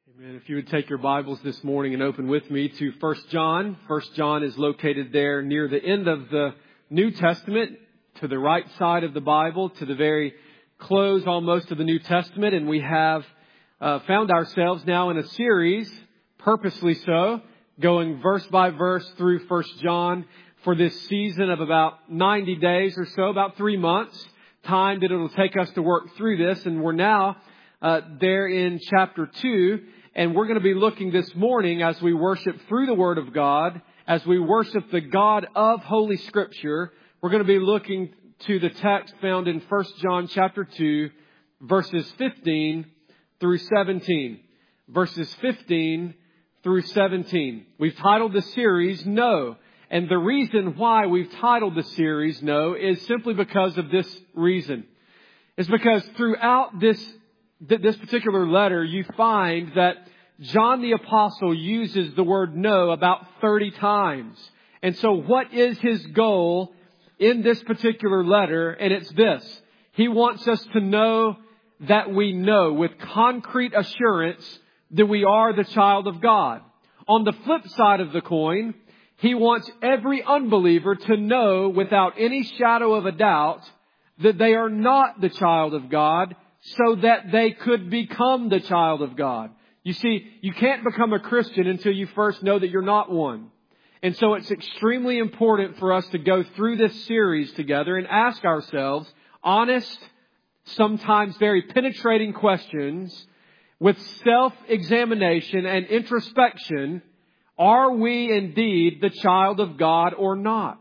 Amen. If you would take your Bibles this morning and open with me to 1 John. 1 John is located there near the end of the New Testament, to the right side of the Bible, to the very close almost of the New Testament. And we have found ourselves now in a series, purposely so, going verse by verse through 1 John for this season of about 90 days or so, about 3 months, time that it'll take us to work through this. And we're now there in chapter 2. And we're going to be looking this morning as we worship through the Word of God, as we worship the God of Holy Scripture. We're going to be looking to the text found in 1 John chapter 2, verses 15 through 17. Verses 15 through 17. We've titled the series, No. And the reason why we've titled the series, No, is simply because of this reason. It's because throughout this particular letter, you find that John the Apostle uses the word no about 30 times. And so what is his goal in this particular letter? And it's this. He wants us to know that we know with concrete assurance that we are the child of God. On the flip side of the coin, he wants every unbeliever to know without any shadow of a doubt that they are not the child of God, so that they could become the child of God. You see, you can't become a Christian until you first know that you're not one. And so it's extremely important for us to go through this series together and ask ourselves honest, sometimes very penetrating questions with self-examination and introspection. Are we indeed the child of God or not?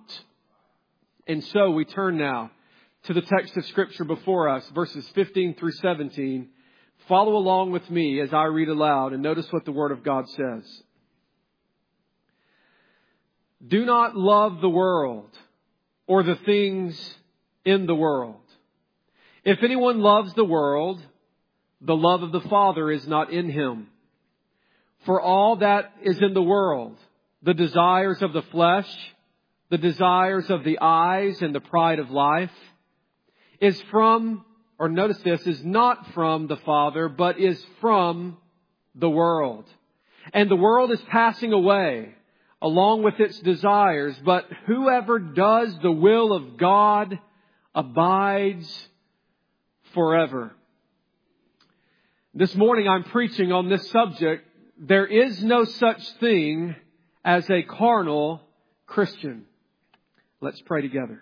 And so we turn now to the text of Scripture before us, verses 15 through 17. Follow along with me as I read aloud and notice what the Word of God says. Do not love the world or the things in the world. If anyone loves the world, the love of the Father is not in him. For all that is in the world, the desires of the flesh, the desires of the eyes, and the pride of life, is not from the Father, but is from the world. And the world is passing away along with its desires, but whoever does the will of God abides forever. This morning I'm preaching on this subject. There is no such thing as a carnal Christian. Let's pray together.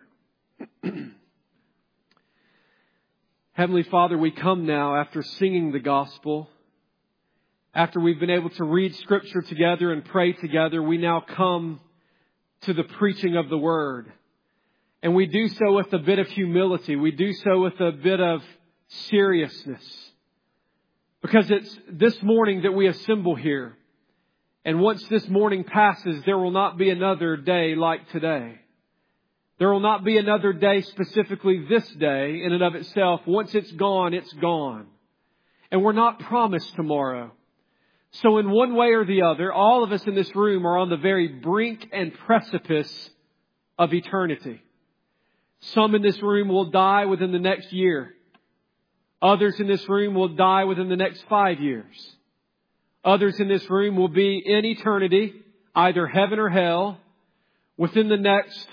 Heavenly Father, we come now after singing the gospel. After we've been able to read Scripture together and pray together, we now come to the preaching of the Word. And we do so with a bit of humility. We do so with a bit of seriousness. Because it's this morning that we assemble here. And once this morning passes, there will not be another day like today. There will not be another day, specifically this day in and of itself. Once it's gone, it's gone. And we're not promised tomorrow. So in one way or the other, all of us in this room are on the very brink and precipice of eternity. Some in this room will die within the next year. Others in this room will die within the next 5 years. Others in this room will be in eternity, either heaven or hell, within the next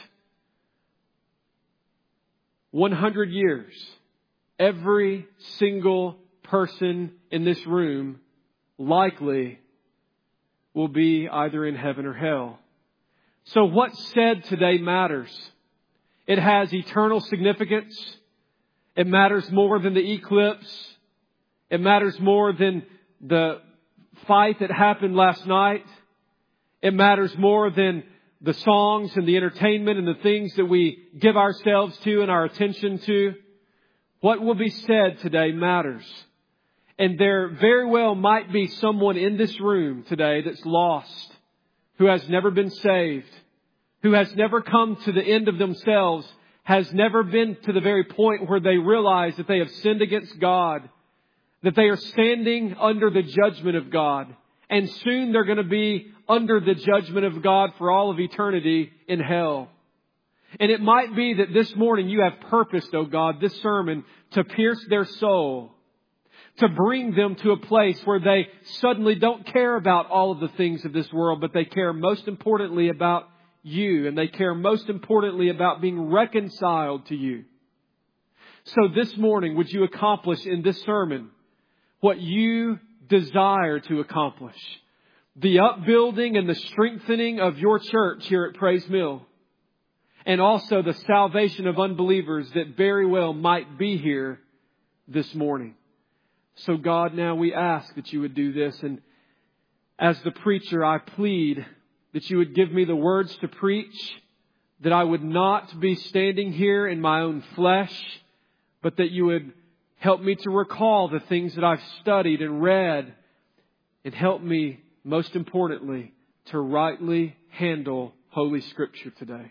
100 years. Every single person in this room likely will be either in heaven or hell. So what's said today matters. It has eternal significance. It matters more than the eclipse. It matters more than the fight that happened last night. It matters more than the songs and the entertainment and the things that we give ourselves to and our attention to. What will be said today matters. And there very well might be someone in this room today that's lost, who has never been saved, who has never come to the end of themselves, has never been to the very point where they realize that they have sinned against God, that they are standing under the judgment of God. And soon they're going to be under the judgment of God for all of eternity in hell. And it might be that this morning you have purposed, oh God, this sermon to pierce their soul, to bring them to a place where they suddenly don't care about all of the things of this world, but they care most importantly about you, and they care most importantly about being reconciled to you. So this morning, would you accomplish in this sermon what you desire to accomplish? The upbuilding and the strengthening of your church here at Praise Mill. And also the salvation of unbelievers that very well might be here this morning. So God, now we ask that you would do this. And as the preacher, I plead that you would give me the words to preach, that I would not be standing here in my own flesh, but that you would help me to recall the things that I've studied and read, and help me, most importantly, to rightly handle Holy Scripture today.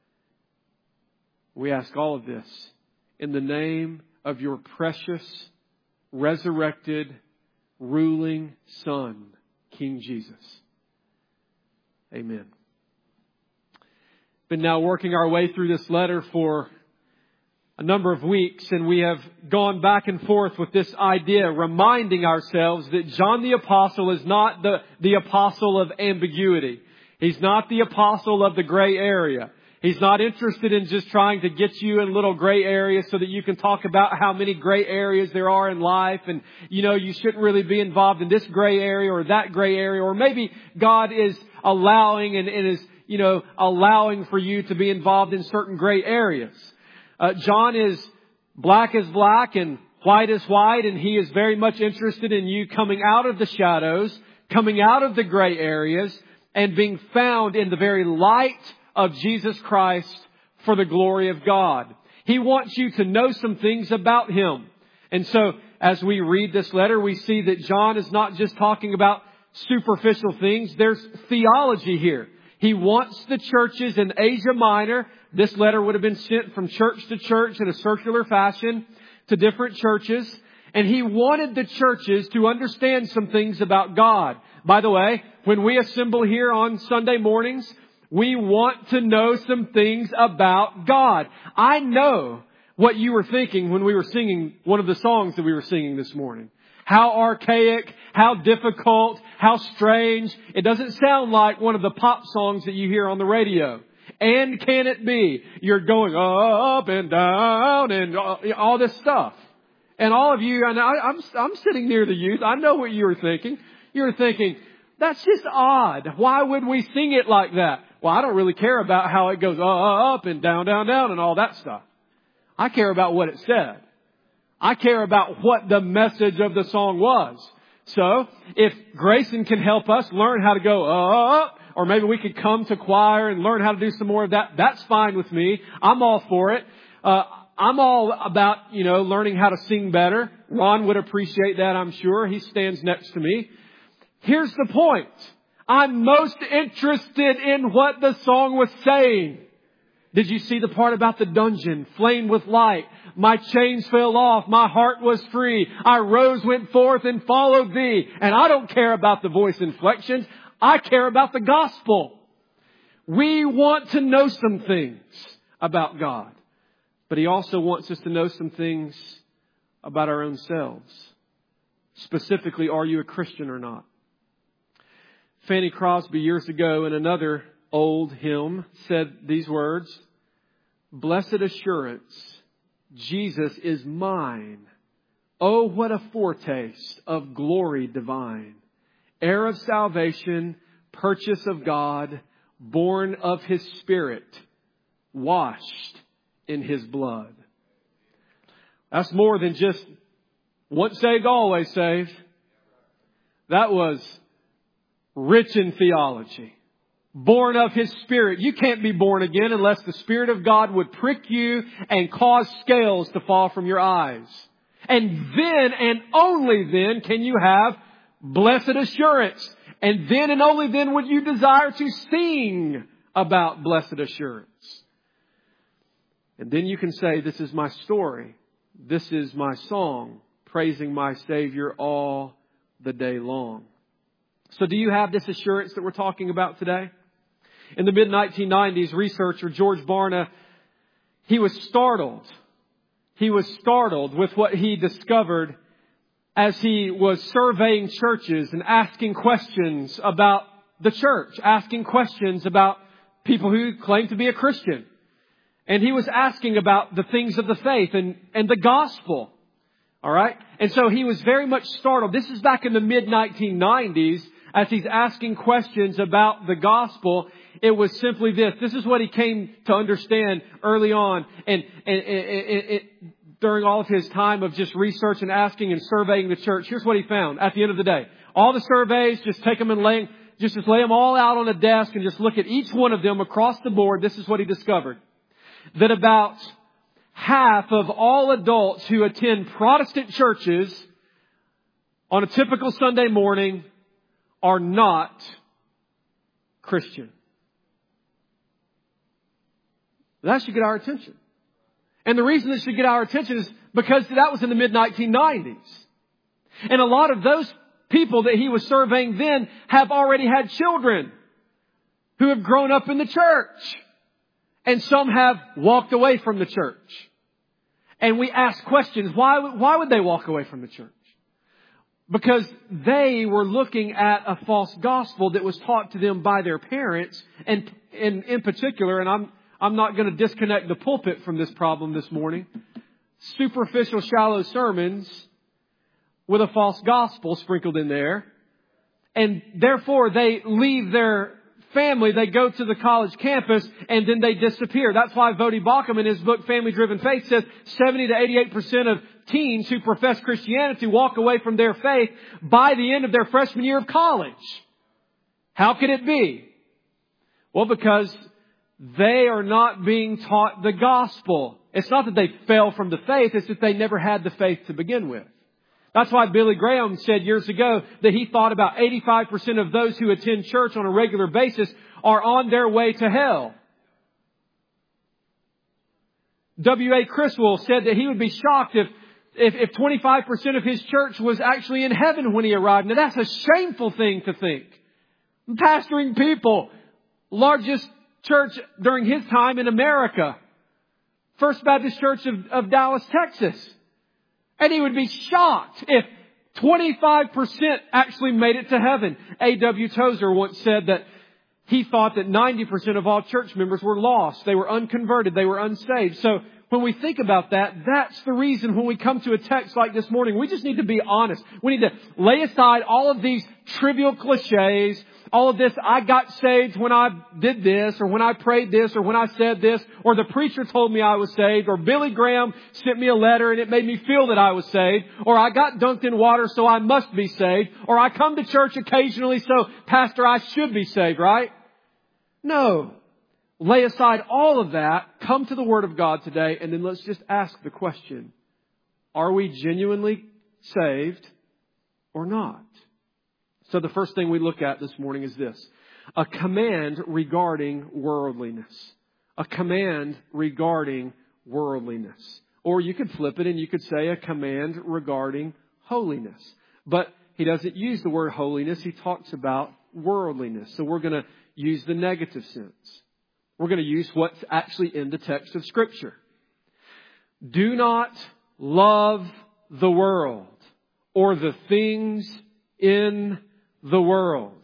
We ask all of this in the name of your precious, resurrected, ruling Son, King Jesus. Amen. Been now working our way through this letter for a number of weeks, and we have gone back and forth with this idea, reminding ourselves that John the Apostle is not the apostle of ambiguity. He's not the apostle of the gray area. He's not interested in just trying to get you in little gray areas so that you can talk about how many gray areas there are in life. And, you shouldn't really be involved in this gray area or that gray area. Or maybe God is allowing and is, allowing for you to be involved in certain gray areas. John is black as black and white as white. And he is very much interested in you coming out of the shadows, coming out of the gray areas, and being found in the very light of Jesus Christ for the glory of God. He wants you to know some things about Him. And so as we read this letter, we see that John is not just talking about superficial things. There's theology here. He wants the churches in Asia Minor. This letter would have been sent from church to church in a circular fashion to different churches. And he wanted the churches to understand some things about God. By the way, when we assemble here on Sunday mornings, we want to know some things about God. I know what you were thinking when we were singing one of the songs that we were singing this morning. How archaic, how difficult, how strange. It doesn't sound like one of the pop songs that you hear on the radio. And can it be? You're going up and down and all this stuff. And all of you, and I'm sitting near the youth. I know what you were thinking. You were thinking, that's just odd. Why would we sing it like that? Well, I don't really care about how it goes up and down, down, down and all that stuff. I care about what it said. I care about what the message of the song was. So if Grayson can help us learn how to go up, or maybe we could come to choir and learn how to do some more of that, that's fine with me. I'm all for it. I'm all about, learning how to sing better. Ron would appreciate that, I'm sure. He stands next to me. Here's the point. I'm most interested in what the song was saying. Did you see the part about the dungeon flamed with light? My chains fell off. My heart was free. I rose, went forth and followed thee. And I don't care about the voice inflections. I care about the gospel. We want to know some things about God. But He also wants us to know some things about our own selves. Specifically, are you a Christian or not? Fanny Crosby years ago in another old hymn said these words, "Blessed assurance, Jesus is mine. Oh, what a foretaste of glory divine. Heir of salvation, purchase of God, born of His Spirit, washed in His blood." That's more than just once saved, always saved. That was rich in theology. Born of His Spirit. You can't be born again unless the Spirit of God would prick you and cause scales to fall from your eyes. And then and only then can you have blessed assurance. And then and only then would you desire to sing about blessed assurance. And then you can say, this is my story. This is my song, praising my Savior all the day long. So do you have this assurance that we're talking about today? In the mid-1990s, researcher George Barna, he was startled. He was startled with what he discovered as he was surveying churches and asking questions about the church, asking questions about people who claim to be a Christian. And he was asking about the things of the faith and the gospel. All right? And so he was very much startled. This is back in the mid-1990s as he's asking questions about the gospel. It was simply this. This is what he came to understand early on. And during all of his time of just research and asking and surveying the church, here's what he found at the end of the day. All the surveys, just take them and lay them all out on a desk and just look at each one of them across the board. This is what he discovered. That about half of all adults who attend Protestant churches on a typical Sunday morning are not Christian. That should get our attention. And the reason it should get our attention is because that was in the mid-1990s. And a lot of those people that he was surveying then have already had children who have grown up in the church. And some have walked away from the church. And we ask questions, why would they walk away from the church? Because they were looking at a false gospel that was taught to them by their parents. And in particular, and I'm not going to disconnect the pulpit from this problem this morning, superficial, shallow sermons with a false gospel sprinkled in there. And therefore, they leave their family, they go to the college campus, and then they disappear. That's why Voddie Baucham in his book, Family Driven Faith, says 70 to 88% of teens who profess Christianity walk away from their faith by the end of their freshman year of college. How can it be? Well, because they are not being taught the gospel. It's not that they fell from the faith, it's that they never had the faith to begin with. That's why Billy Graham said years ago that he thought about 85% of those who attend church on a regular basis are on their way to hell. W.A. Criswell said that he would be shocked if 25% of his church was actually in heaven when he arrived. Now that's a shameful thing to think. Pastoring people, largest church during his time in America, First Baptist Church of Dallas, Texas. And he would be shocked if 25% actually made it to heaven. A.W. Tozer once said that he thought that 90% of all church members were lost. They were unconverted. They were unsaved. So when we think about that, that's the reason when we come to a text like this morning, we just need to be honest. We need to lay aside all of these trivial cliches, all of this, I got saved when I did this, or when I prayed this, or when I said this, or the preacher told me I was saved, or Billy Graham sent me a letter and it made me feel that I was saved, or I got dunked in water so I must be saved, or I come to church occasionally so, Pastor, I should be saved, right? No. Lay aside all of that, come to the Word of God today, and then let's just ask the question, are we genuinely saved or not? So the first thing we look at this morning is this. A command regarding worldliness. A command regarding worldliness. Or you could flip it and you could say a command regarding holiness. But he doesn't use the word holiness. He talks about worldliness. So we're going to use the negative sense. We're going to use what's actually in the text of Scripture. Do not love the world or the things in the world.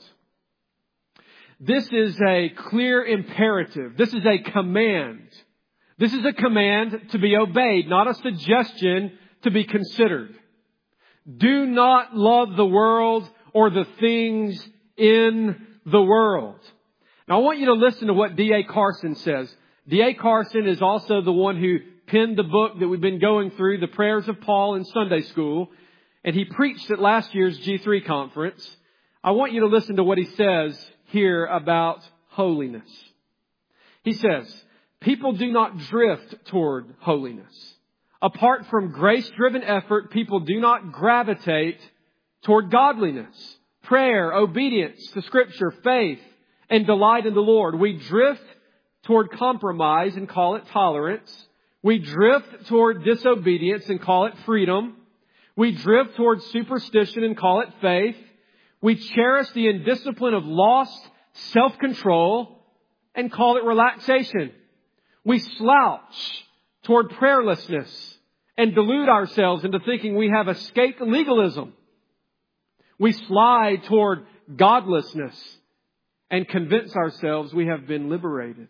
This is a clear imperative. This is a command. This is a command to be obeyed, not a suggestion to be considered. Do not love the world or the things in the world. Now I want you to listen to what D.A. Carson says. D.A. Carson is also the one who penned the book that we've been going through, The Prayers of Paul in Sunday School. And he preached at last year's G3 conference. I want you to listen to what he says here about holiness. He says, people do not drift toward holiness. Apart from grace-driven effort, people do not gravitate toward godliness, prayer, obedience to Scripture, faith, and delight in the Lord. We drift toward compromise and call it tolerance. We drift toward disobedience and call it freedom. We drift toward superstition and call it faith. We cherish the indiscipline of lost self-control and call it relaxation. We slouch toward prayerlessness and delude ourselves into thinking we have escaped legalism. We slide toward godlessness and convince ourselves we have been liberated.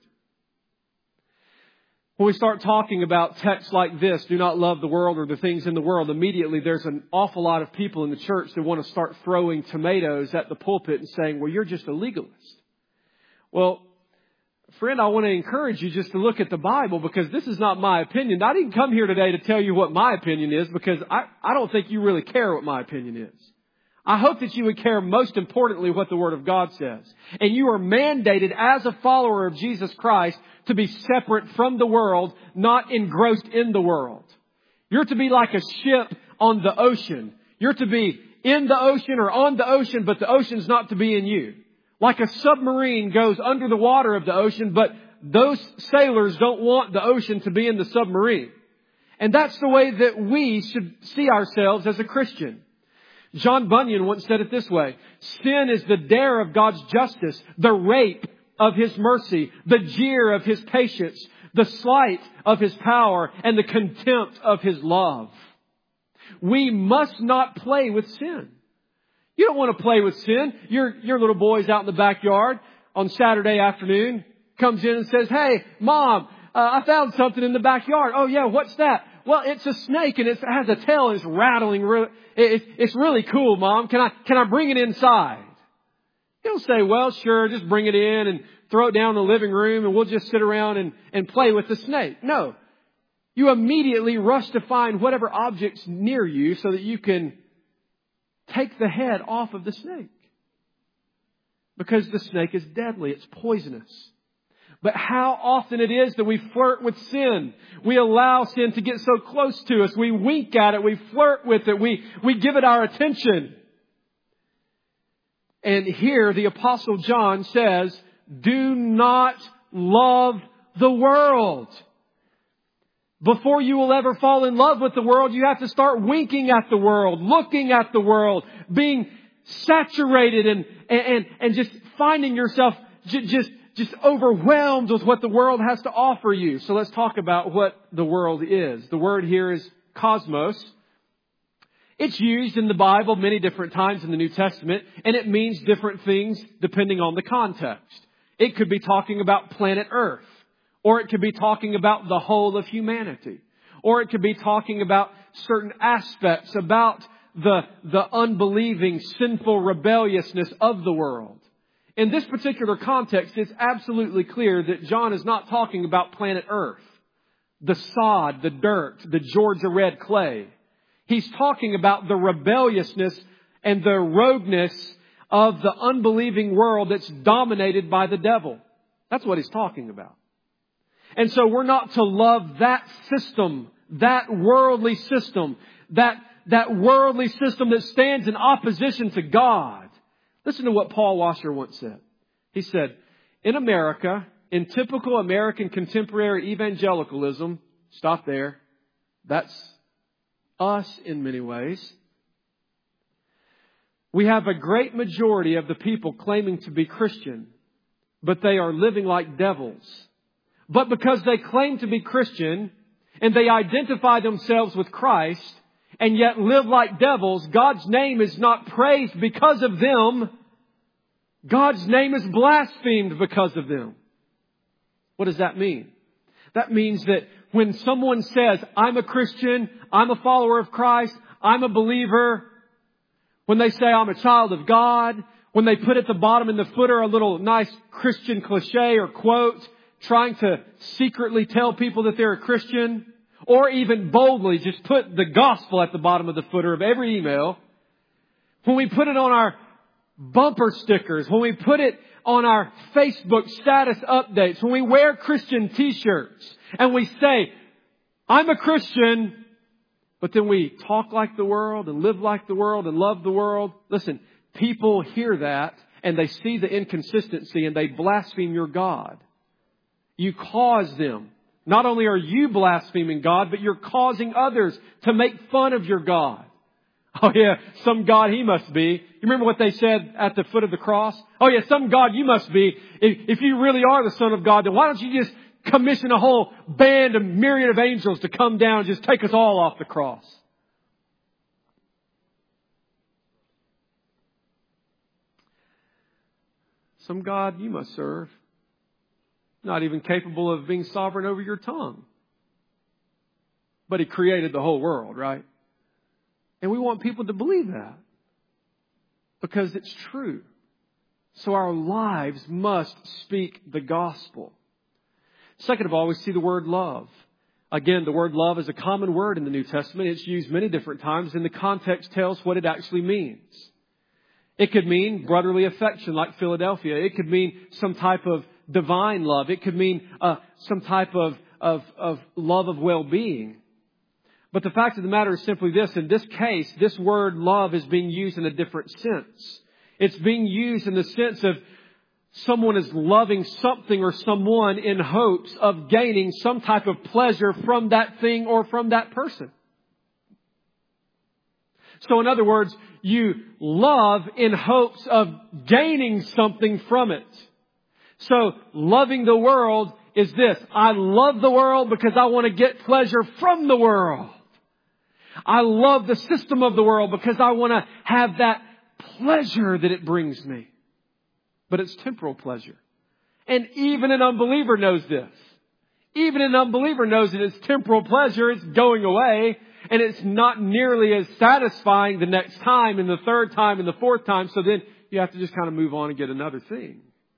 When we start talking about texts like this, do not love the world or the things in the world, immediately there's an awful lot of people in the church that want to start throwing tomatoes at the pulpit and saying, well, you're just a legalist. Well, friend, I want to encourage you just to look at the Bible, because this is not my opinion. I didn't come here today to tell you what my opinion is, because I don't think you really care what my opinion is. I hope that you would care most importantly what the Word of God says. And you are mandated as a follower of Jesus Christ to be separate from the world, not engrossed in the world. You're to be like a ship on the ocean. You're to be in the ocean or on the ocean, but the ocean's not to be in you. Like a submarine goes under the water of the ocean, but those sailors don't want the ocean to be in the submarine. And that's the way that we should see ourselves as a Christian. John Bunyan once said it this way: sin is the dare of God's justice, the rape of His mercy, the jeer of His patience, the slight of His power, and the contempt of His love. We must not play with sin. You don't want to play with sin. Your little boy's out in the backyard on Saturday afternoon, comes in and says, hey, Mom, I found something in the backyard. Oh yeah, what's that? Well, it's a snake and it has a tail and it's rattling. It's really cool, Mom. Can I bring it inside? He'll say, well, sure, just bring it in and throw it down in the living room and we'll just sit around and play with the snake. No. You immediately rush to find whatever object's near you so that you can take the head off of the snake. Because the snake is deadly. It's poisonous. But how often it is that we flirt with sin. We allow sin to get so close to us. We wink at it. We flirt with it. We give it our attention. And here the Apostle John says, do not love the world. Before you will ever fall in love with the world, you have to start winking at the world, looking at the world, being saturated and just finding yourself just overwhelmed with what the world has to offer you. So let's talk about what the world is. The word here is cosmos. It's used in the Bible many different times in the New Testament, and it means different things depending on the context. It could be talking about planet Earth, or it could be talking about the whole of humanity, or it could be talking about certain aspects about the unbelieving, sinful rebelliousness of the world. In this particular context, it's absolutely clear that John is not talking about planet Earth, the sod, the dirt, the Georgia red clay. He's talking about the rebelliousness and the rogueness of the unbelieving world that's dominated by the devil. That's what he's talking about. And so we're not to love that system, that worldly system, that worldly system that stands in opposition to God. Listen to what Paul Washer once said. He said, in America, in typical American contemporary evangelicalism, stop there. That's us in many ways. We have a great majority of the people claiming to be Christian, but they are living like devils. But because they claim to be Christian and they identify themselves with Christ and yet live like devils, God's name is not praised because of them. God's name is blasphemed because of them. What does that mean? That means that when someone says, I'm a Christian, I'm a follower of Christ, I'm a believer, when they say I'm a child of God, when they put at the bottom in the footer a little nice Christian cliche or quote, trying to secretly tell people that they're a Christian, or even boldly just put the gospel at the bottom of the footer of every email, when we put it on our bumper stickers, when we put it on our Facebook status updates, when we wear Christian t-shirts and we say, I'm a Christian, but then we talk like the world and live like the world and love the world. Listen, people hear that and they see the inconsistency and they blaspheme your God. You cause them. Not only are you blaspheming God, but you're causing others to make fun of your God. Oh yeah, some God he must be. You remember what they said at the foot of the cross? Oh yeah, some God you must be. If you really are the Son of God, then why don't you just commission a whole band, a myriad of angels to come down and just take us all off the cross. Some God you must serve, not even capable of being sovereign over your tongue. But He created the whole world, right? And we want people to believe that because it's true. So our lives must speak the gospel. Second of all, we see the word love. Again, the word love is a common word in the New Testament. It's used many different times, and the context tells what it actually means. It could mean brotherly affection like Philadelphia. It could mean some type of divine love. It could mean some type of love of well-being. But the fact of the matter is simply this. In this case, this word love is being used in a different sense. It's being used in the sense of someone is loving something or someone in hopes of gaining some type of pleasure from that thing or from that person. So in other words, you love in hopes of gaining something from it. So loving the world is this. I love the world because I want to get pleasure from the world. I love the system of the world because I want to have that pleasure that it brings me. But it's temporal pleasure. And even an unbeliever knows this. Even an unbeliever knows that it's temporal pleasure. It's going away. And it's not nearly as satisfying the next time and the third time and the fourth time. So then you have to just kind of move on and get another thing.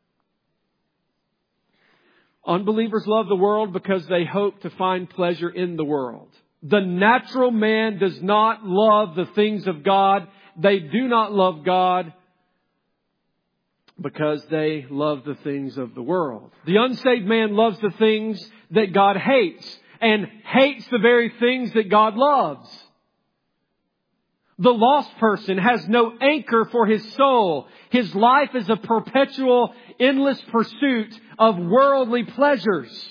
Unbelievers love the world because they hope to find pleasure in the world. The natural man does not love the things of God. They do not love God because they love the things of the world. The unsaved man loves the things that God hates and hates the very things that God loves. The lost person has no anchor for his soul. His life is a perpetual, endless pursuit of worldly pleasures.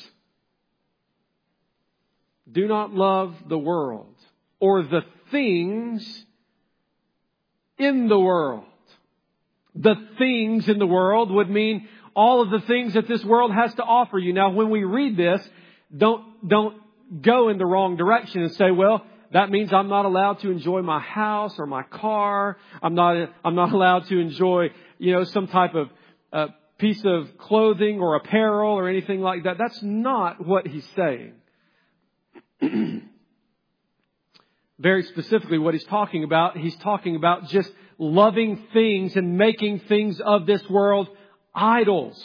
Do not love the world or the things in the world. The things in the world would mean all of the things that this world has to offer you. Now, when we read this, don't go in the wrong direction and say, well, that means I'm not allowed to enjoy my house or my car. I'm not allowed to enjoy, some type of piece of clothing or apparel or anything like that. That's not what he's saying. Very specifically what he's talking about just loving things and making things of this world idols.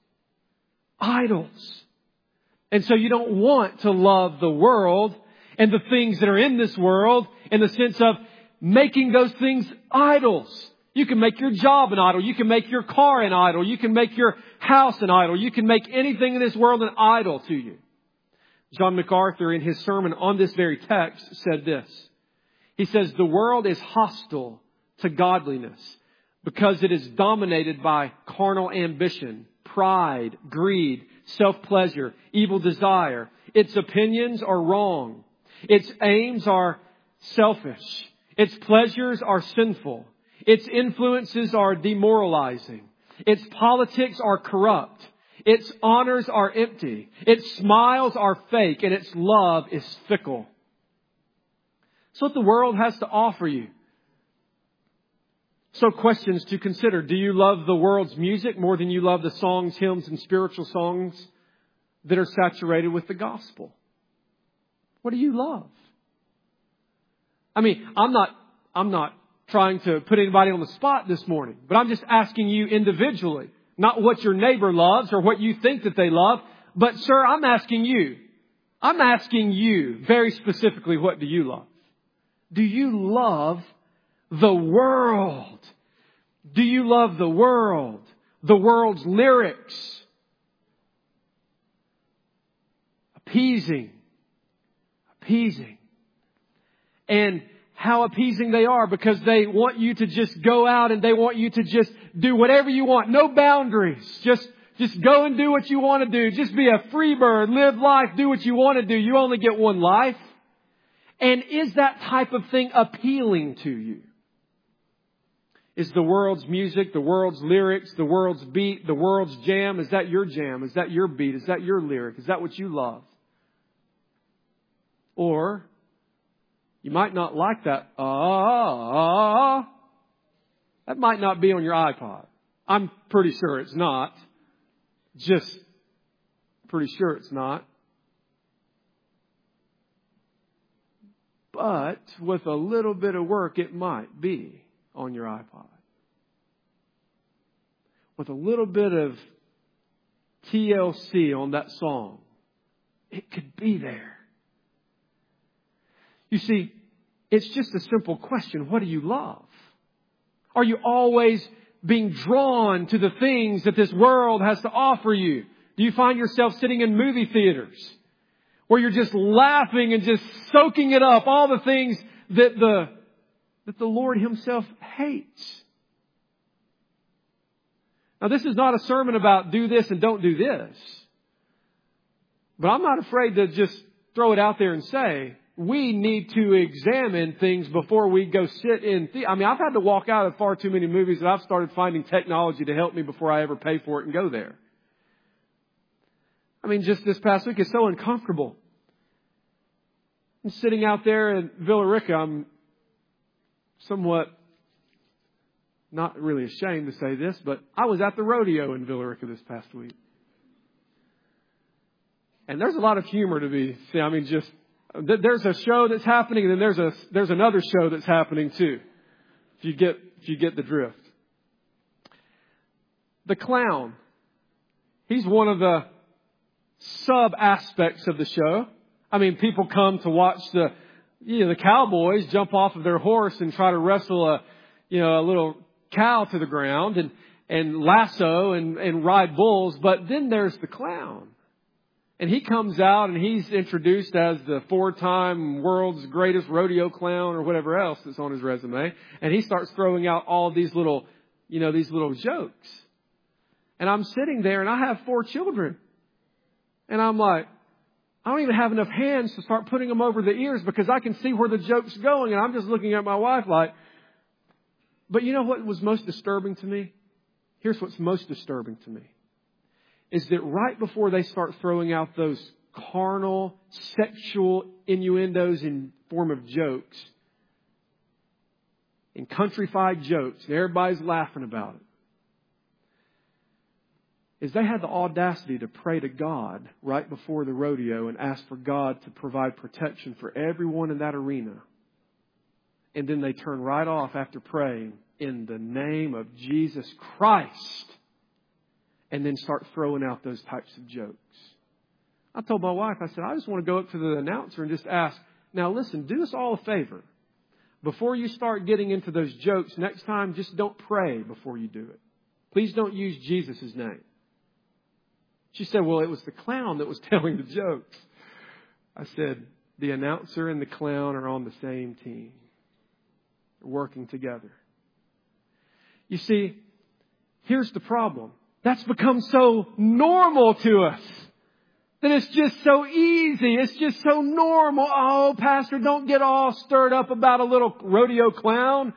Idols. And so you don't want to love the world and the things that are in this world in the sense of making those things idols. You can make your job an idol. You can make your car an idol. You can make your house an idol. You can make anything in this world an idol to you. John MacArthur, in his sermon on this very text, said this. He says, the world is hostile to godliness because it is dominated by carnal ambition, pride, greed, self-pleasure, evil desire. Its opinions are wrong. Its aims are selfish. Its pleasures are sinful. Its influences are demoralizing. Its politics are corrupt. Its honors are empty. Its smiles are fake. And its love is fickle. That's what the world has to offer you. So questions to consider. Do you love the world's music more than you love the songs, hymns, and spiritual songs that are saturated with the gospel? What do you love? I mean, I'm not trying to put anybody on the spot this morning, but I'm just asking you individually. Not what your neighbor loves or what you think that they love. But sir, I'm asking you very specifically, what do you love? Do you love the world? Do you love the world? The world's lyrics? Appeasing. And how appeasing they are because they want you to just go out and they want you to just do whatever you want. No boundaries. Just go and do what you want to do. Just be a free bird. Live life. Do what you want to do. You only get one life. And is that type of thing appealing to you? Is the world's music, the world's lyrics, the world's beat, the world's jam, is that your jam? Is that your beat? Is that your lyric? Is that what you love? Or you might not like that. That might not be on your iPod. I'm pretty sure it's not. Just pretty sure it's not. But with a little bit of work, it might be on your iPod. With a little bit of TLC on that song, it could be there. You see, it's just a simple question. What do you love? Are you always being drawn to the things that this world has to offer you? Do you find yourself sitting in movie theaters where you're just laughing and just soaking it up, all the things that the Lord Himself hates? Now, this is not a sermon about do this and don't do this. But I'm not afraid to just throw it out there and say, we need to examine things before we go sit in. I've had to walk out of far too many movies that I've started finding technology to help me before I ever pay for it and go there. Just this past week, it's so uncomfortable. I'm sitting out there in Villa Rica. I'm somewhat not really ashamed to say this, but I was at the rodeo in Villa Rica this past week. And there's a lot of humor to be seen. There's a show that's happening, and then there's another show that's happening too. If you get the drift. The clown. He's one of the sub aspects of the show. People come to watch the cowboys jump off of their horse and try to wrestle a little cow to the ground and lasso and ride bulls. But then there's the clown. And he comes out and he's introduced as the 4-time world's greatest rodeo clown or whatever else that's on his resume. And he starts throwing out all these little jokes. And I'm sitting there and I have 4 children. And I'm like, I don't even have enough hands to start putting them over the ears because I can see where the joke's going. And I'm just looking at my wife like, but you know what was most disturbing to me? Here's what's most disturbing to me. Is that right before they start throwing out those carnal, sexual innuendos in form of jokes, in countrified jokes, and everybody's laughing about it, is they had the audacity to pray to God right before the rodeo and ask for God to provide protection for everyone in that arena. And then they turn right off after praying in the name of Jesus Christ. And then start throwing out those types of jokes. I told my wife, I said, I just want to go up to the announcer and just ask, now listen, do us all a favor. Before you start getting into those jokes, next time just don't pray before you do it. Please don't use Jesus' name. She said, well, it was the clown that was telling the jokes. I said, the announcer and the clown are on the same team. They're working together. You see, here's the problem. That's become so normal to us that it's just so easy. It's just so normal. Oh, Pastor, don't get all stirred up about a little rodeo clown.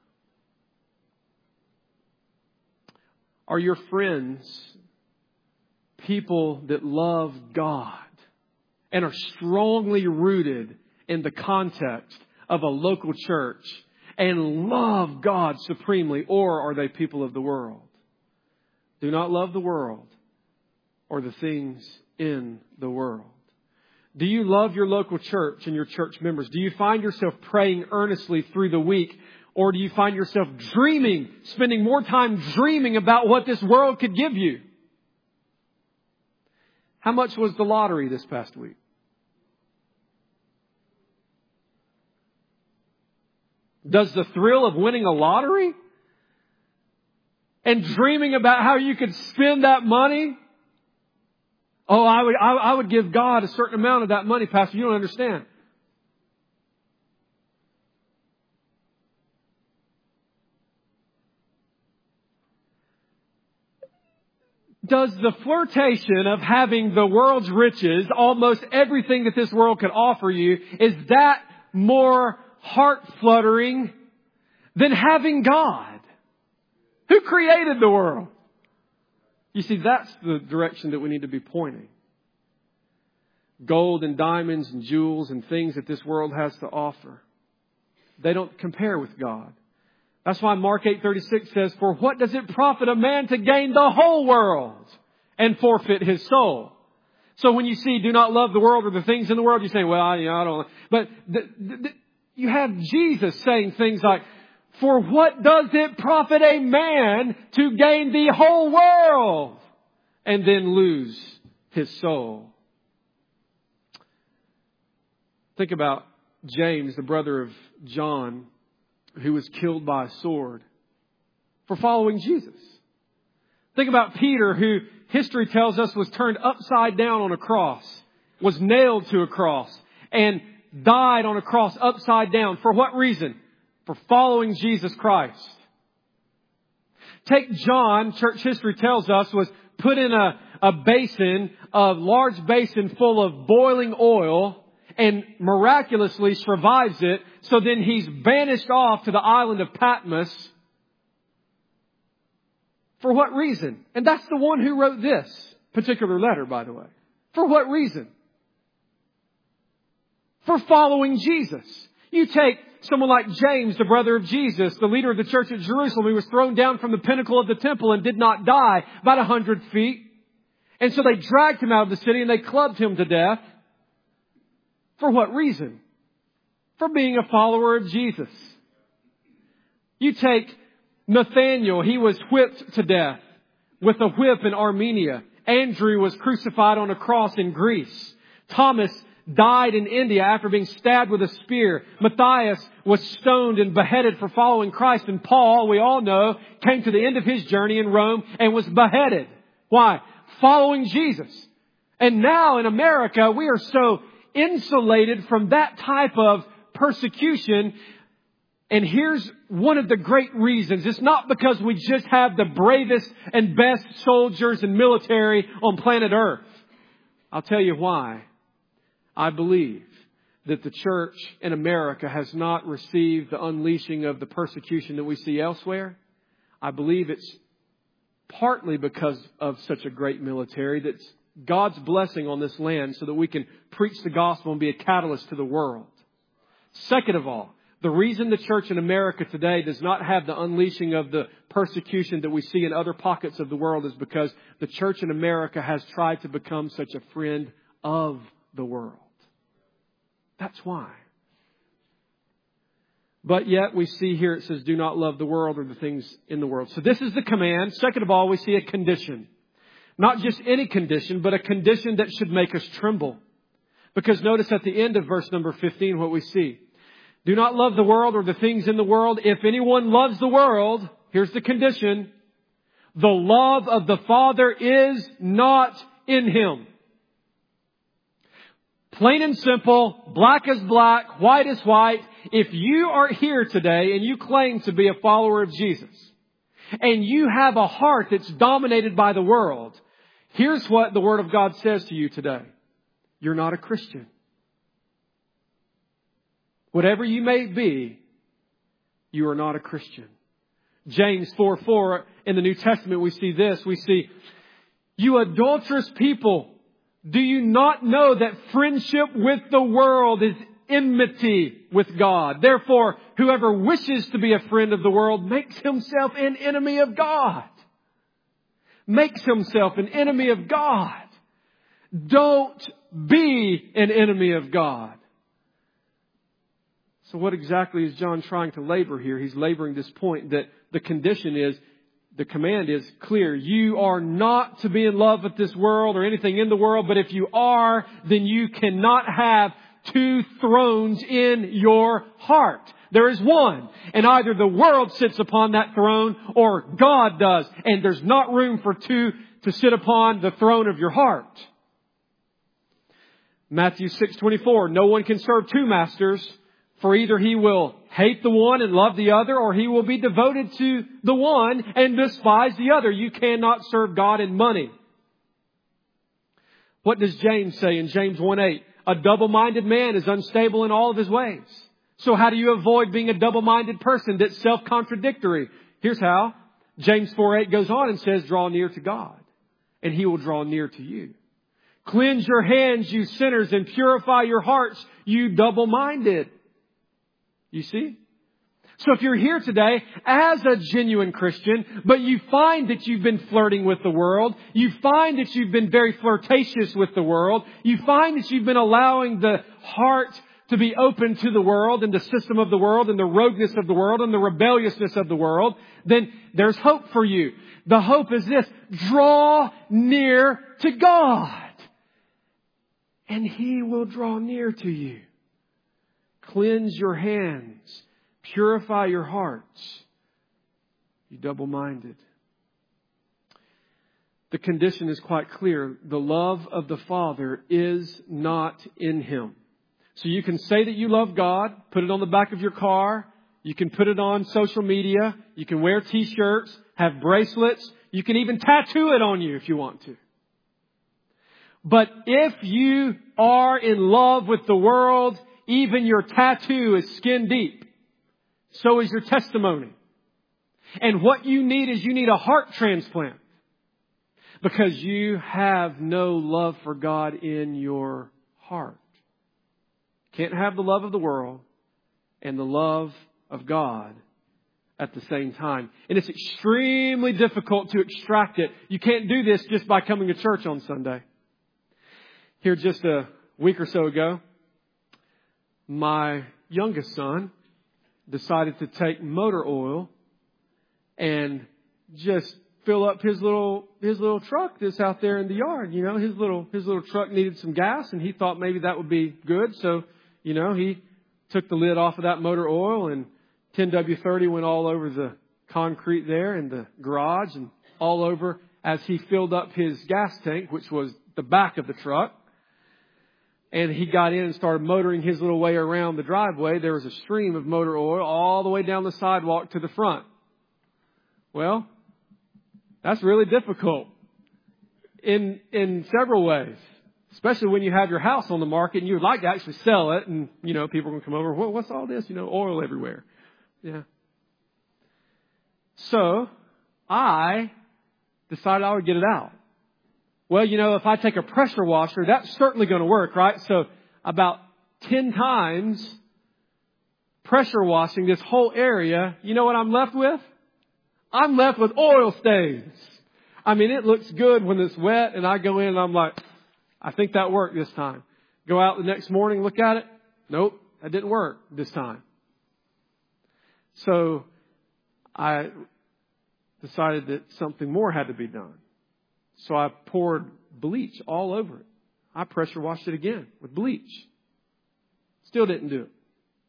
Are your friends people that love God and are strongly rooted in the context of a local church and love God supremely, or are they people of the world? Do not love the world or the things in the world. Do you love your local church and your church members? Do you find yourself praying earnestly through the week? Or do you find yourself dreaming, spending more time dreaming about what this world could give you? How much was the lottery this past week? Does the thrill of winning a lottery and dreaming about how you could spend that money? Oh, I would give God a certain amount of that money, Pastor. You don't understand. Does the flirtation of having the world's riches, almost everything that this world could offer you, is that more heart-fluttering than having God? Who created the world? You see, that's the direction that we need to be pointing. Gold and diamonds and jewels and things that this world has to offer, they don't compare with God. That's why Mark 8:36 says, "For what does it profit a man to gain the whole world and forfeit his soul?" So when you see, "Do not love the world or the things in the world," you say, "Well, I don't." But you have Jesus saying things like, "For what does it profit a man to gain the whole world and then lose his soul?" Think about James, the brother of John, who was killed by a sword for following Jesus. Think about Peter, who history tells us was turned upside down on a cross, was nailed to a cross, and died on a cross upside down. For what reason? For following Jesus Christ. Take John, church history tells us, was put in a basin, a large basin full of boiling oil, and miraculously survives it. So then he's banished off to the island of Patmos. For what reason? And that's the one who wrote this particular letter, by the way. For what reason? For following Jesus. You take someone like James, the brother of Jesus, the leader of the church at Jerusalem, who was thrown down from the pinnacle of the temple and did not die, about 100 feet. And so they dragged him out of the city and they clubbed him to death. For what reason? For being a follower of Jesus. You take Nathaniel, he was whipped to death with a whip in Armenia. Andrew was crucified on a cross in Greece. Thomas died in India after being stabbed with a spear. Matthias was stoned and beheaded for following Christ. And Paul, we all know, came to the end of his journey in Rome and was beheaded. Why? Following Jesus. And now in America, we are so insulated from that type of persecution. And here's one of the great reasons. It's not because we just have the bravest and best soldiers and military on planet Earth. I'll tell you why. I believe that the church in America has not received the unleashing of the persecution that we see elsewhere. I believe it's partly because of such a great military that's God's blessing on this land so that we can preach the gospel and be a catalyst to the world. Second of all, the reason the church in America today does not have the unleashing of the persecution that we see in other pockets of the world is because the church in America has tried to become such a friend of the world. That's why. But yet we see here it says, "Do not love the world or the things in the world." So this is the command. Second of all, we see a condition. Not just any condition, but a condition that should make us tremble. Because notice at the end of verse number 15 what we see. "Do not love the world or the things in the world. If anyone loves the world," here's the condition, "the love of the Father is not in him." Plain and simple, black as black, white as white. If you are here today and you claim to be a follower of Jesus, and you have a heart that's dominated by the world, here's what the Word of God says to you today. You're not a Christian. Whatever you may be, you are not a Christian. James 4:4 in the New Testament, we see this. We see, "You adulterous people, do you not know that friendship with the world is enmity with God? Therefore, whoever wishes to be a friend of the world makes himself an enemy of God." Makes himself an enemy of God. Don't be an enemy of God. So what exactly is John trying to labor here? He's laboring this point that the condition is, the command is clear. You are not to be in love with this world or anything in the world, but if you are, then you cannot have two thrones in your heart. There is one, and either the world sits upon that throne or God does, and there's not room for two to sit upon the throne of your heart. Matthew 6:24, "No one can serve two masters, for either he will hate the one and love the other, or he will be devoted to the one and despise the other. You cannot serve God and money." What does James say in James 1:8? "A double-minded man is unstable in all of his ways." So how do you avoid being a double-minded person that's self-contradictory? Here's how. James 4:8 goes on and says, draw near to God, and He will draw near to you. Cleanse your hands, you sinners, and purify your hearts, you double-minded. You see? So if you're here today as a genuine Christian, but you find that you've been flirting with the world, you find that you've been very flirtatious with the world, you find that you've been allowing the heart to be open to the world and the system of the world and the rogueness of the world and the rebelliousness of the world, then there's hope for you. The hope is this: draw near to God, and He will draw near to you. Cleanse your hands. Purify your hearts. You double-minded. The condition is quite clear. The love of the Father is not in Him. So you can say that you love God, put it on the back of your car. You can put it on social media. You can wear T-shirts, have bracelets. You can even tattoo it on you if you want to. But if you are in love with the world, even your tattoo is skin deep. So is your testimony. And what you need is you need a heart transplant. Because you have no love for God in your heart. Can't have the love of the world and the love of God at the same time. And it's extremely difficult to extract it. You can't do this just by coming to church on Sunday. Here just a week or so ago, my youngest son decided to take motor oil and just fill up his little truck that's out there in the yard. You know, his little truck needed some gas, and he thought maybe that would be good. So, you know, he took the lid off of that motor oil, and 10W30 went all over the concrete there in the garage and all over as he filled up his gas tank, which was the back of the truck. And he got in and started motoring his little way around the driveway. There was a stream of motor oil all the way down the sidewalk to the front. Well, that's really difficult in several ways. Especially when you have your house on the market and you would like to actually sell it. And, you know, people are going to come over. Well, what's all this? You know, oil everywhere. Yeah. So I decided I would get it out. Well, you know, if I take a pressure washer, that's certainly going to work, right? So about 10 times pressure washing this whole area, you know what I'm left with? I'm left with oil stains. I mean, it looks good when it's wet, and I go in and I'm like, I think that worked this time. Go out the next morning, look at it. Nope, that didn't work this time. So I decided that something more had to be done. So I poured bleach all over it. I pressure washed it again with bleach. Still didn't do it.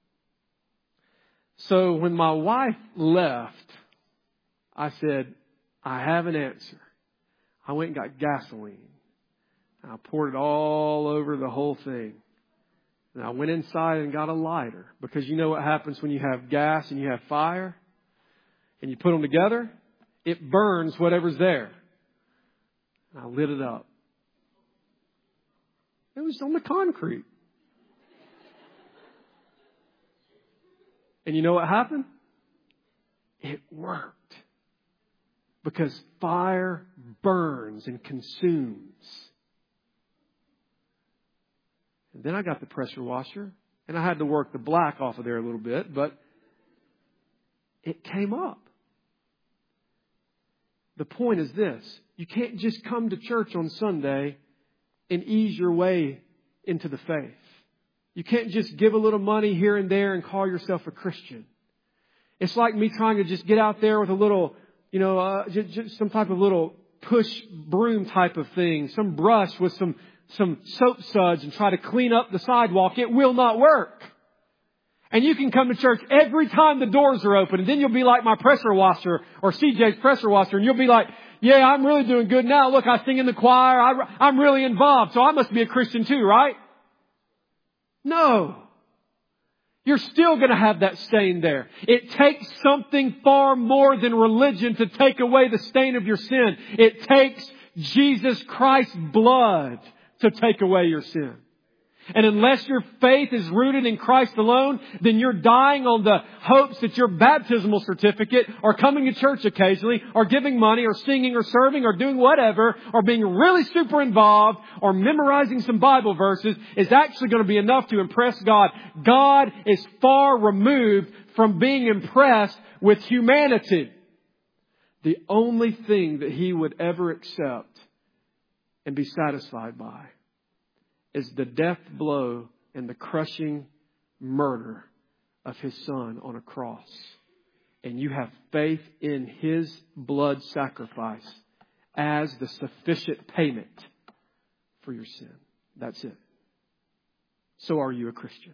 So when my wife left, I said, I have an answer. I went and got gasoline. I poured it all over the whole thing. And I went inside and got a lighter. Because you know what happens when you have gas and you have fire? And you put them together? It burns whatever's there. I lit it up. It was on the concrete. And you know what happened? It worked. Because fire burns and consumes. And then I got the pressure washer. And I had to work the black off of there a little bit. But it came up. The point is this. You can't just come to church on Sunday and ease your way into the faith. You can't just give a little money here and there and call yourself a Christian. It's like me trying to just get out there with a little, just some type of little push broom type of thing, some brush with some soap suds and try to clean up the sidewalk. It will not work. And you can come to church every time the doors are open. And then you'll be like my pressure washer or CJ's pressure washer. And you'll be like, yeah, I'm really doing good now. Look, I sing in the choir. I'm really involved. So I must be a Christian too, right? No. You're still going to have that stain there. It takes something far more than religion to take away the stain of your sin. It takes Jesus Christ's blood to take away your sin. And unless your faith is rooted in Christ alone, then you're dying on the hopes that your baptismal certificate, or coming to church occasionally, or giving money, or singing, or serving, or doing whatever, or being really super involved, or memorizing some Bible verses is actually going to be enough to impress God. God is far removed from being impressed with humanity. The only thing that He would ever accept and be satisfied by is the death blow and the crushing murder of His Son on a cross. And you have faith in His blood sacrifice as the sufficient payment for your sin. That's it. So are you a Christian?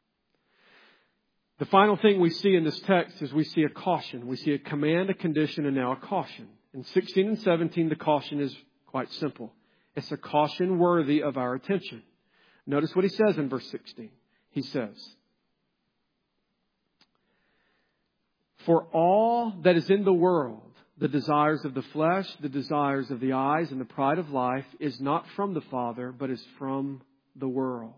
The final thing we see in this text is we see a caution. We see a command, a condition, and now a caution. In 16 and 17, the caution is quite simple. It's a caution worthy of our attention. Notice what he says in verse 16. He says, "For all that is in the world, the desires of the flesh, the desires of the eyes, and the pride of life is not from the Father, but is from the world."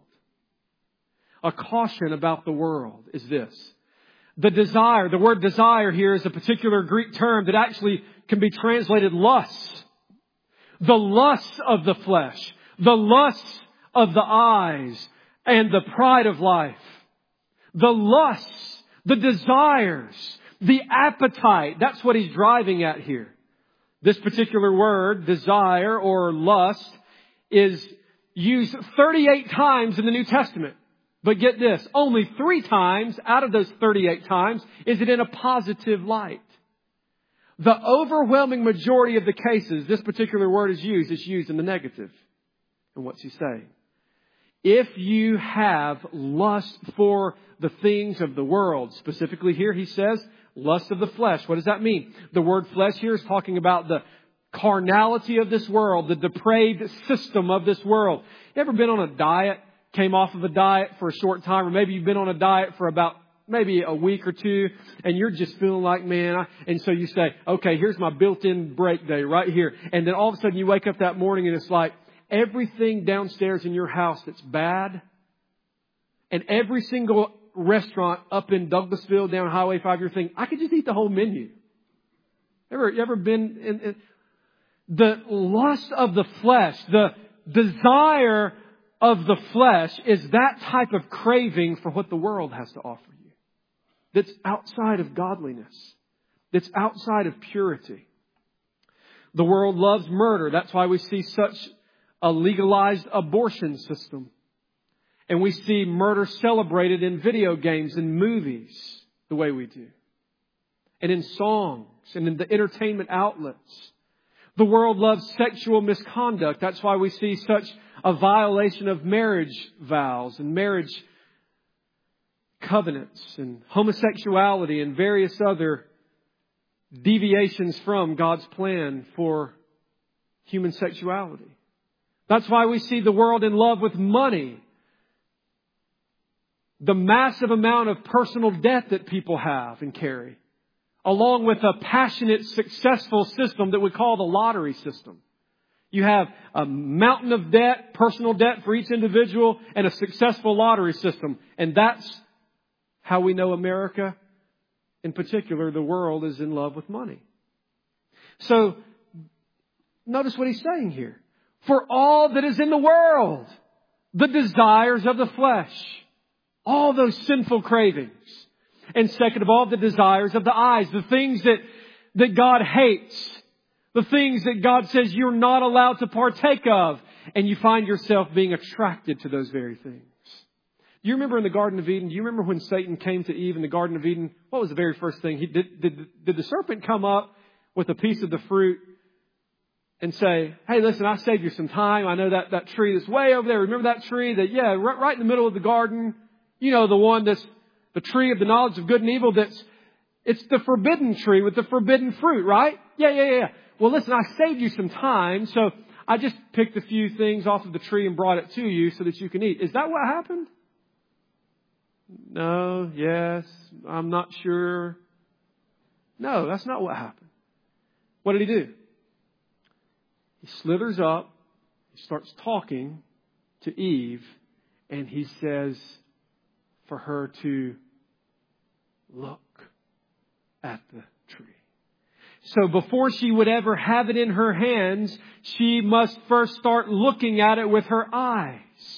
A caution about the world is this. The desire, the word desire here is a particular Greek term that actually can be translated lust. The lust of the flesh, the lust of the eyes, and the pride of life. The lusts, the desires, the appetite. That's what he's driving at here. This particular word, desire or lust, is used 38 times in the New Testament. But get this, only 3 times out of those 38 times is it in a positive light. The overwhelming majority of the cases this particular word is used in the negative. And what's he saying? If you have lust for the things of the world, specifically here he says, lust of the flesh. What does that mean? The word flesh here is talking about the carnality of this world, the depraved system of this world. You ever been on a diet? Came off of a diet for a short time, or maybe you've been on a diet for about maybe a week or two, and you're just feeling like, man, and so you say, okay, here's my built-in break day right here. And then all of a sudden you wake up that morning and it's like everything downstairs in your house that's bad, and every single restaurant up in Douglasville down Highway 5, you're thinking, I could just eat the whole menu. You ever been in the lust of the flesh, the desire of the flesh is that type of craving for what the world has to offer you. That's outside of godliness. That's outside of purity. The world loves murder. That's why we see such a legalized abortion system. And we see murder celebrated in video games and movies the way we do. And in songs and in the entertainment outlets. The world loves sexual misconduct. That's why we see such a violation of marriage vows and marriage covenants and homosexuality and various other deviations from God's plan for human sexuality. That's why we see the world in love with money. The massive amount of personal debt that people have and carry, along with a passionate, successful system that we call the lottery system. You have a mountain of debt, personal debt for each individual, and a successful lottery system. And that's how we know America, in particular, the world is in love with money. So, notice what he's saying here. For all that is in the world, the desires of the flesh, all those sinful cravings. And second of all, the desires of the eyes, the things that God hates. The things that God says you're not allowed to partake of. And you find yourself being attracted to those very things. Do you remember in the Garden of Eden? Do you remember when Satan came to Eve in the Garden of Eden? What was the very first thing? Did the serpent come up with a piece of the fruit and say, hey, listen, I saved you some time. I know that tree that's way over there. Remember that tree right in the middle of the garden? You know, the one that's the tree of the knowledge of good and evil it's the forbidden tree with the forbidden fruit, right? Yeah. Well, listen, I saved you some time, so I just picked a few things off of the tree and brought it to you so that you can eat. Is that what happened? No, yes, I'm not sure. No, that's not what happened. What did he do? He slithers up, he starts talking to Eve, And He says for her to look at the tree. So before she would ever have it in her hands, she must first start looking at it with her eyes.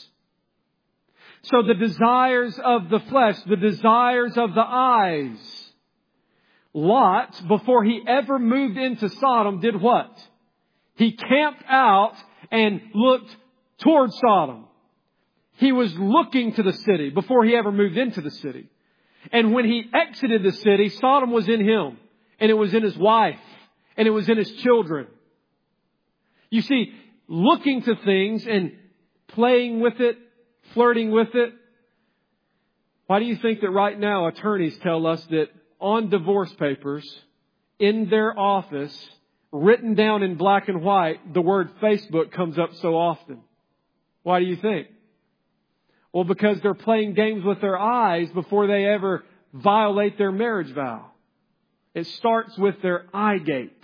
So the desires of the flesh, the desires of the eyes. Lot, before he ever moved into Sodom, did what? He camped out and looked towards Sodom. He was looking to the city before he ever moved into the city. And when he exited the city, Sodom was in him. And it was in his wife. And it was in his children. You see, looking to things and playing with it, flirting with it. Why do you think that right now attorneys tell us that on divorce papers, in their office, written down in black and white, the word Facebook comes up so often? Why do you think? Well, because they're playing games with their eyes before they ever violate their marriage vow. It starts with their eye gate.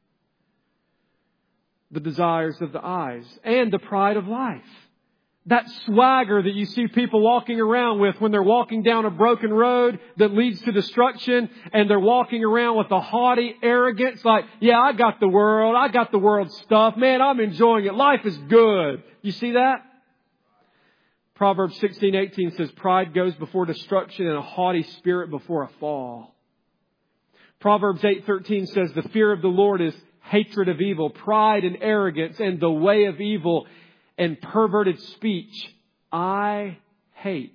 The desires of the eyes and the pride of life. That swagger that you see people walking around with when they're walking down a broken road that leads to destruction, and they're walking around with a haughty arrogance like, yeah, I got the world stuff. Man, I'm enjoying it. Life is good. You see that? Proverbs 16:18 says, pride goes before destruction and a haughty spirit before a fall. Proverbs 8:13 says, the fear of the Lord is hatred of evil, pride and arrogance, and the way of evil and perverted speech I hate.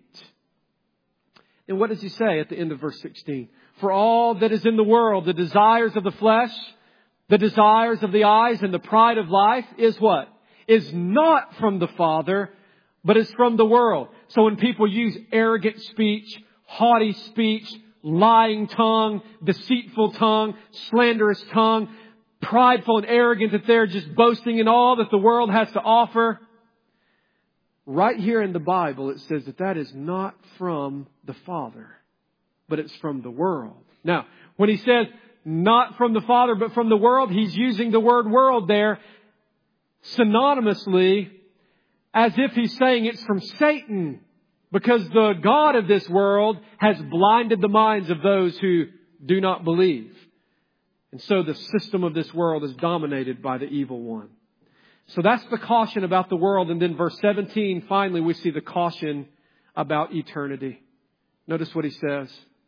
And what does he say at the end of verse 16? For all that is in the world, the desires of the flesh, the desires of the eyes, and the pride of life is what? Is not from the Father, but is from the world. So when people use arrogant speech, haughty speech, lying tongue, deceitful tongue, slanderous tongue, prideful and arrogant, that they're just boasting in all that the world has to offer. Right here in the Bible, it says that is not from the Father, but it's from the world. Now, when he says not from the Father, but from the world, he's using the word world there synonymously as if he's saying it's from Satan. Because the God of this world has blinded the minds of those who do not believe. And so the system of this world is dominated by the evil one. So that's the caution about the world. And then verse 17, finally, we see the caution about eternity. Notice what he says.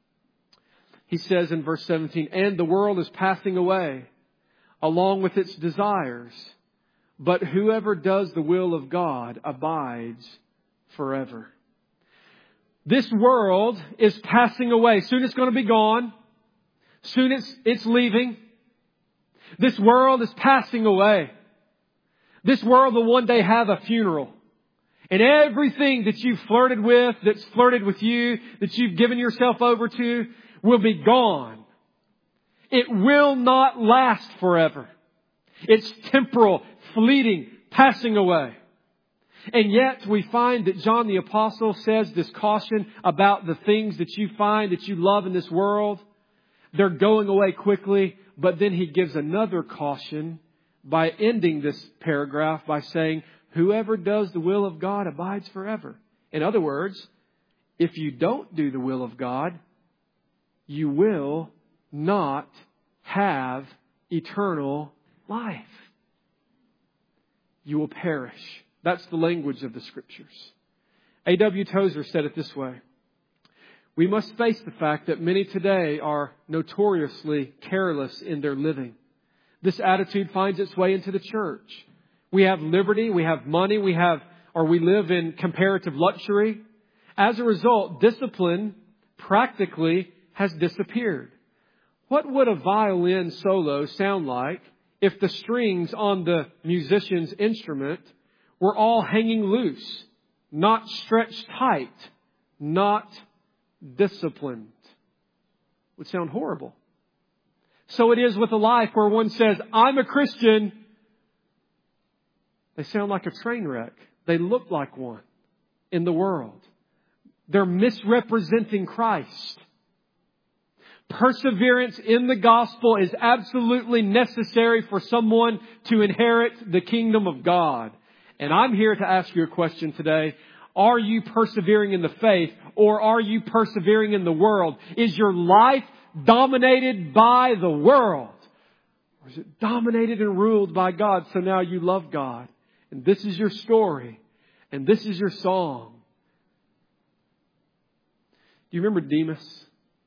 He says in verse 17, and the world is passing away along with its desires. But whoever does the will of God abides forever. This world is passing away. Soon it's going to be gone. Soon it's leaving. This world is passing away. This world will one day have a funeral. And everything that you've flirted with, that's flirted with you, that you've given yourself over to, will be gone. It will not last forever. It's temporal, fleeting, passing away. And yet we find that John the Apostle says this caution about the things that you find that you love in this world. They're going away quickly. But then he gives another caution by ending this paragraph by saying, whoever does the will of God abides forever. In other words, if you don't do the will of God, you will not have eternal life. You will perish. That's the language of the Scriptures. A.W. Tozer said it this way. We must face the fact that many today are notoriously careless in their living. This attitude finds its way into the church. We have liberty, we have money, we live in comparative luxury. As a result, discipline practically has disappeared. What would a violin solo sound like if the strings on the musician's instrument were all hanging loose, not stretched tight, not disciplined? It would sound horrible. So it is with a life where one says, I'm a Christian. They sound like a train wreck. They look like one in the world. They're misrepresenting Christ. Perseverance in the gospel is absolutely necessary for someone to inherit the kingdom of God. And I'm here to ask you a question today. Are you persevering in the faith, or are you persevering in the world? Is your life dominated by the world? Or is it dominated and ruled by God? So now you love God. And this is your story. And this is your song. Do you remember Demas?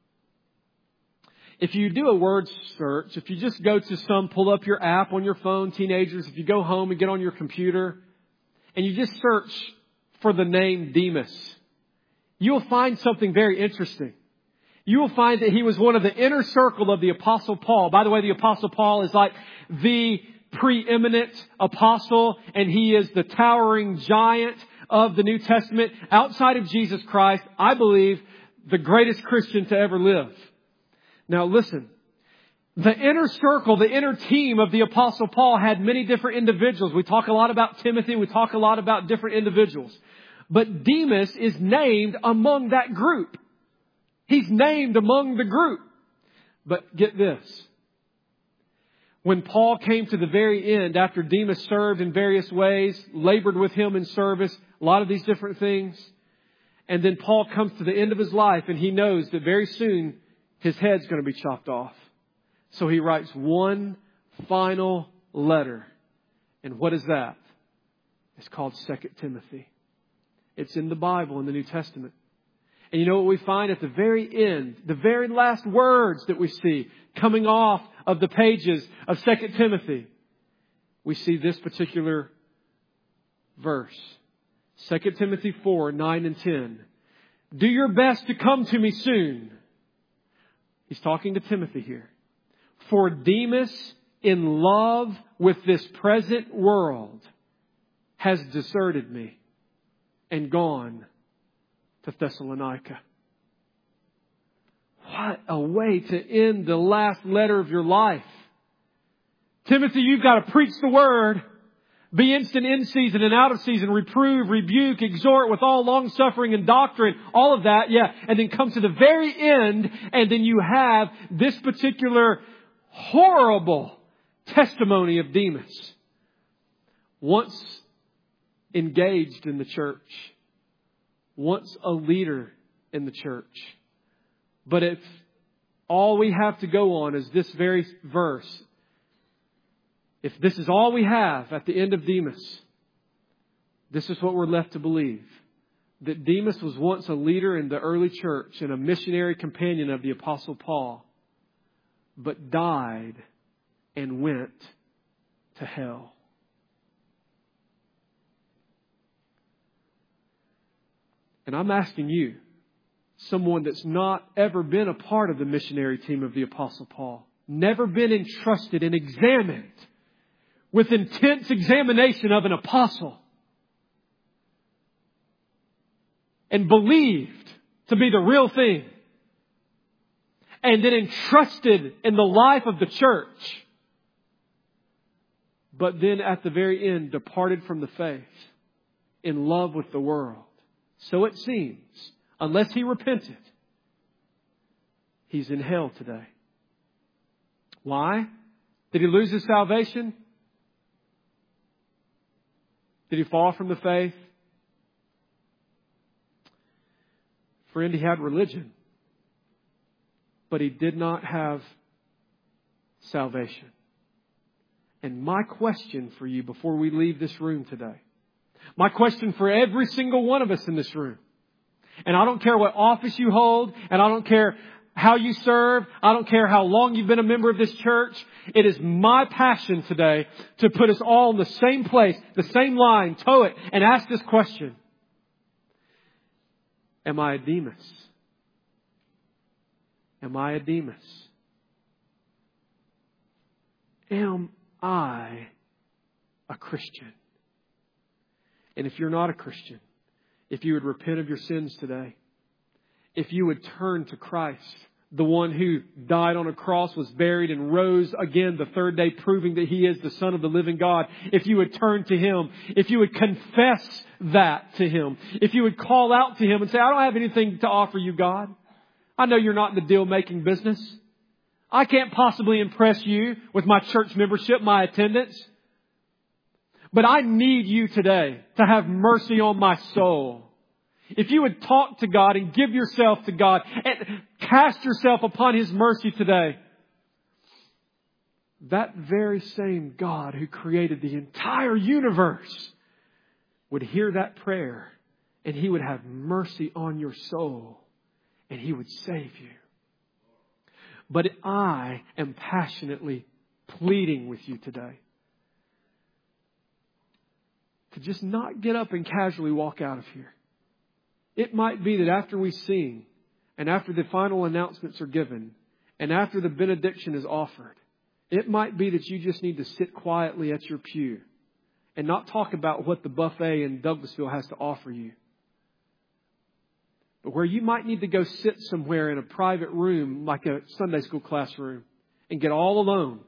If you do a word search, if you just go to pull up your app on your phone, teenagers, if you go home and get on your computer and you just search for the name Demas, you will find something very interesting. You will find that he was one of the inner circle of the Apostle Paul. By the way, the Apostle Paul is like the preeminent apostle, and he is the towering giant of the New Testament. Outside of Jesus Christ, I believe the greatest Christian to ever live. Now listen, the inner circle, the inner team of the Apostle Paul had many different individuals. We talk a lot about Timothy. We talk a lot about different individuals. But Demas is named among that group. He's named among the group. But get this. When Paul came to the very end, after Demas served in various ways, labored with him in service, a lot of these different things, and then Paul comes to the end of his life and he knows that very soon his head's going to be chopped off. So he writes one final letter. And what is that? It's called 2 Timothy. It's in the Bible, in the New Testament. And you know what we find at the very end, the very last words that we see coming off of the pages of 2 Timothy? We see this particular verse. 2 Timothy 4, 9 and 10. Do your best to come to me soon. He's talking to Timothy here. For Demas, in love with this present world, has deserted me and gone to Thessalonica. What a way to end the last letter of your life. Timothy, you've got to preach the word. Be instant in season and out of season. Reprove, rebuke, exhort with all long suffering and doctrine. All of that, yeah. And then come to the very end, and then you have this particular horrible testimony of Demas. Once engaged in the church. Once a leader in the church. But if all we have to go on is this very verse, if this is all we have at the end of Demas, this is what we're left to believe. That Demas was once a leader in the early church and a missionary companion of the Apostle Paul, but died and went to hell. And I'm asking you, someone that's not ever been a part of the missionary team of the Apostle Paul, never been entrusted and examined with intense examination of an apostle, and believed to be the real thing, and then entrusted in the life of the church, but then at the very end departed from the faith in love with the world. So it seems, unless he repented, he's in hell today. Why? Did he lose his salvation? Did he fall from the faith? Friend, he had religion, but he did not have salvation. And my question for you before we leave this room today, my question for every single one of us in this room, and I don't care what office you hold, and I don't care how you serve, I don't care how long you've been a member of this church, it is my passion today to put us all in the same place, the same line, tow it, and ask this question. Am I a Demas? Am I a Demas? Am I a Christian? And if you're not a Christian, if you would repent of your sins today, if you would turn to Christ, the one who died on a cross, was buried, and rose again the third day, proving that He is the Son of the living God, if you would turn to Him, if you would confess that to Him, if you would call out to Him and say, I don't have anything to offer you, God. I know you're not in the deal-making business. I can't possibly impress you with my church membership, my attendance. But I need you today to have mercy on my soul. If you would talk to God and give yourself to God and cast yourself upon His mercy today, that very same God who created the entire universe would hear that prayer and He would have mercy on your soul and He would save you. But I am passionately pleading with you today to just not get up and casually walk out of here. It might be that after we sing and after the final announcements are given and after the benediction is offered, it might be that you just need to sit quietly at your pew and not talk about what the buffet in Douglasville has to offer you. But where you might need to go sit somewhere in a private room like a Sunday school classroom and get all alone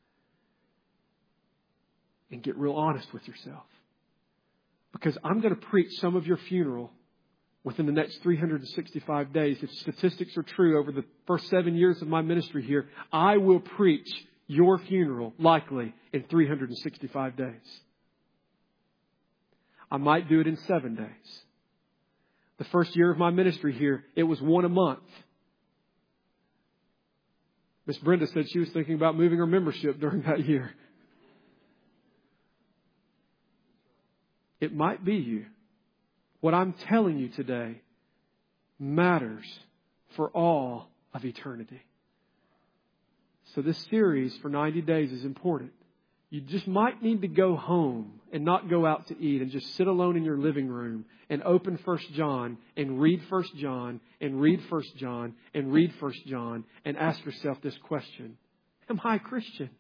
and get real honest with yourself. Because I'm going to preach some of your funeral within the next 365 days. If statistics are true, over the first 7 years of my ministry here, I will preach your funeral likely in 365 days. I might do it in 7 days. The first year of my ministry here, it was one a month. Miss Brenda said she was thinking about moving her membership during that year. It might be you. What I'm telling you today matters for all of eternity. So this series for 90 days is important. You just might need to go home and not go out to eat and just sit alone in your living room and open 1 John and read 1 John and read 1 John and read 1 John and ask yourself this question. Am I a Christian?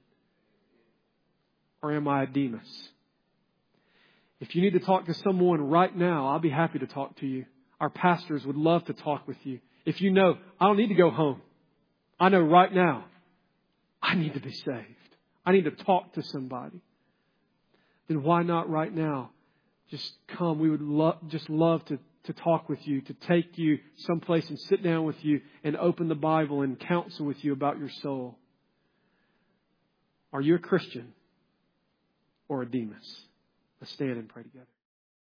Or am I a Demas? If you need to talk to someone right now, I'll be happy to talk to you. Our pastors would love to talk with you. If you know, I don't need to go home. I know right now, I need to be saved. I need to talk to somebody. Then why not right now? Just come. We would love to talk with you, to take you someplace and sit down with you and open the Bible and counsel with you about your soul. Are you a Christian or a Demas? Let's stand and pray together.